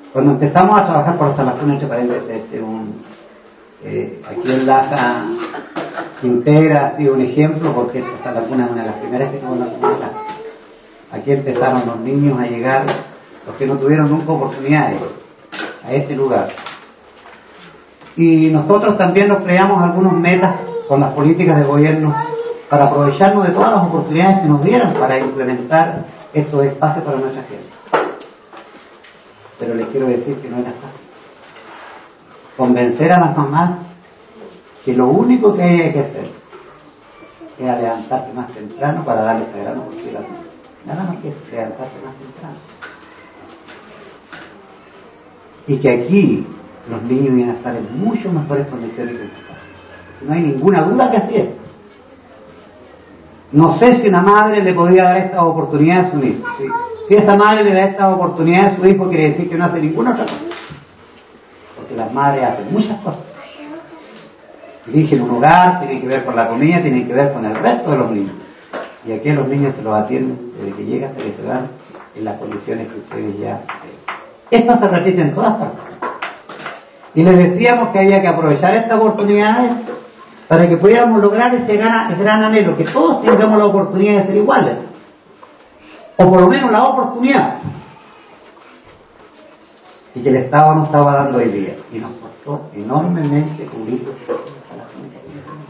Cuando empezamos a trabajar por San Lacuna, entre paréntesis, aquí en Laja, Quintera ha sido un ejemplo, porque San Lacuna es una de las primeras que tuvo en la comunidad. Aquí empezaron los niños a llegar, los que no tuvieron nunca oportunidades, a este lugar. Y nosotros también nos creamos algunas metas con las políticas de gobierno para aprovecharnos de todas las oportunidades que nos dieran para implementar estos espacios para nuestra gente. Pero les quiero decir que no era fácil. Convencer a las mamás que lo único que había que hacer era levantarte más temprano para darle esta gran oportunidad. Nada más que levantarte más temprano. Y que aquí los niños iban a estar en mucho mejores condiciones que sus padres. No hay ninguna duda que así es. No sé si una madre le podía dar esta oportunidad a su hijo. ¿Sí? Si esa madre le da esta oportunidad a su hijo, quiere decir que no hace ninguna otra cosa. Porque las madres hacen muchas cosas. Dirigen un hogar, tienen que ver con la comida, tienen que ver con el resto de los niños. Y aquí a los niños se los atienden desde que llegan hasta que se van en las condiciones que ustedes ya... Esto se repite en todas partes. Y les decíamos que había que aprovechar estas oportunidades para que pudiéramos lograr ese gran anhelo, que todos tengamos la oportunidad de ser iguales. O por lo menos la oportunidad. Y que el Estado nos estaba dando hoy día. Y nos costó enormemente cubrir los a la gente.